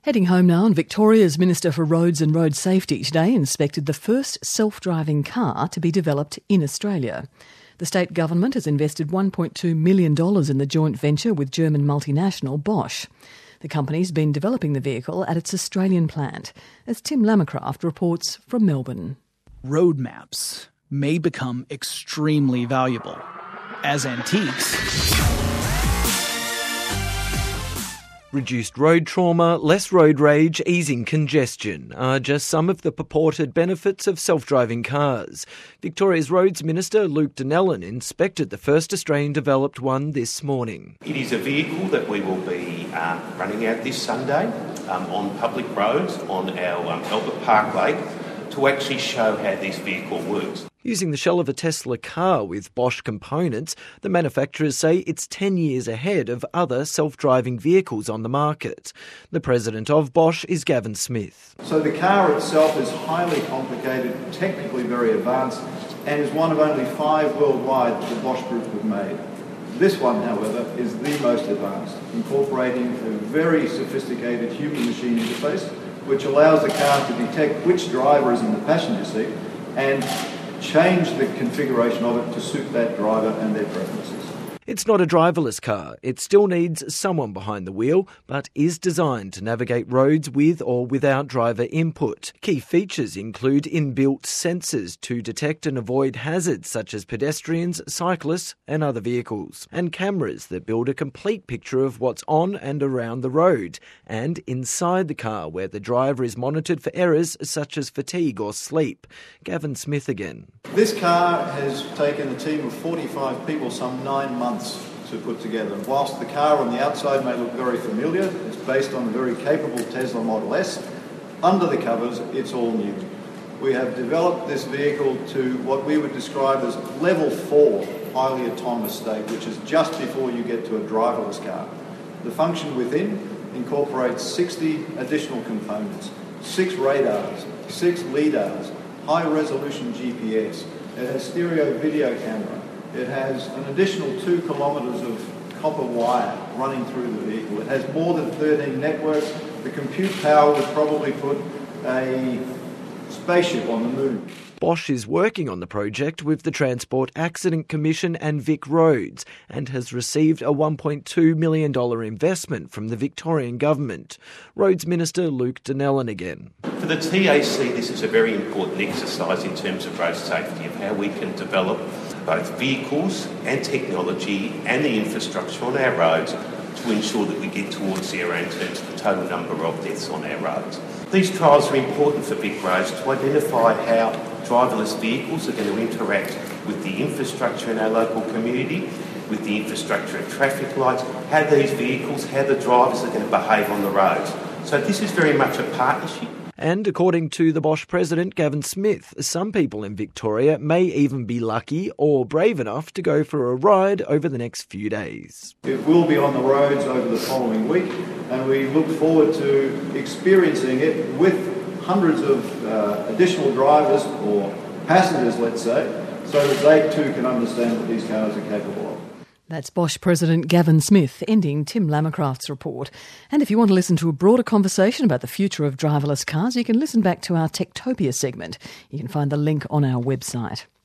Heading home now, and Victoria's Minister for Roads and Road Safety today inspected the first self-driving car to be developed in Australia. The state government has invested $1.2 million in the joint venture with German multinational Bosch. The company's been developing the vehicle at its Australian plant, as Tim Lamacraft reports from Melbourne. Road maps may become extremely valuable as antiques. Reduced road trauma, less road rage, easing congestion are just some of the purported benefits of self-driving cars. Victoria's Roads Minister Luke Donnellan inspected the first Australian-developed one this morning. It is a vehicle that we will be running out this Sunday on public roads on our Albert Park Lake to actually show how this vehicle works. Using the shell of a Tesla car with Bosch components, the manufacturers say it's 10 years ahead of other self-driving vehicles on the market. The president of Bosch is Gavin Smith. So the car itself is highly complicated, technically very advanced, and is one of only 5 worldwide that the Bosch Group have made. This one, however, is the most advanced, incorporating a very sophisticated human-machine interface, which allows the car to detect which driver is in the passenger seat and change the configuration of it to suit that driver and their preferences. It's not a driverless car. It still needs someone behind the wheel, but is designed to navigate roads with or without driver input. Key features include inbuilt sensors to detect and avoid hazards such as pedestrians, cyclists and other vehicles, and cameras that build a complete picture of what's on and around the road, and inside the car where the driver is monitored for errors such as fatigue or sleep. Gavin Smith again. This car has taken a team of 45 people some 9 months to put together. Whilst the car on the outside may look very familiar, it's based on a very capable Tesla Model S. Under the covers, it's all new. We have developed this vehicle to what we would describe as level 4 highly autonomous state, which is just before you get to a driverless car. The function within incorporates 60 additional components, 6 radars, 6 LiDARs, high-resolution GPS. It has stereo video camera. It has an additional 2 kilometres of copper wire running through the vehicle. It has more than 13 networks. The compute power would probably put a spaceship on the moon. Bosch is working on the project with the Transport Accident Commission and Vic Roads and has received a $1.2 million investment from the Victorian Government. Roads Minister Luke Donnellan again. For the TAC, this is a very important exercise in terms of road safety, of how we can develop both vehicles and technology and the infrastructure on our roads to ensure that we get towards zero in terms of the total number of deaths on our roads. These trials are important for Vic Roads to identify how driverless vehicles are going to interact with the infrastructure in our local community, with the infrastructure and traffic lights, how these vehicles, how the drivers are going to behave on the roads. So this is very much a partnership. And according to the Bosch president, Gavin Smith, some people in Victoria may even be lucky or brave enough to go for a ride over the next few days. It will be on the roads over the following week, and we look forward to experiencing it with hundreds of additional drivers or passengers, let's say, so that they too can understand what these cars are capable of. That's Bosch President Gavin Smith, ending Tim Lamacraft's report. And if you want to listen to a broader conversation about the future of driverless cars, you can listen back to our Techtopia segment. You can find the link on our website.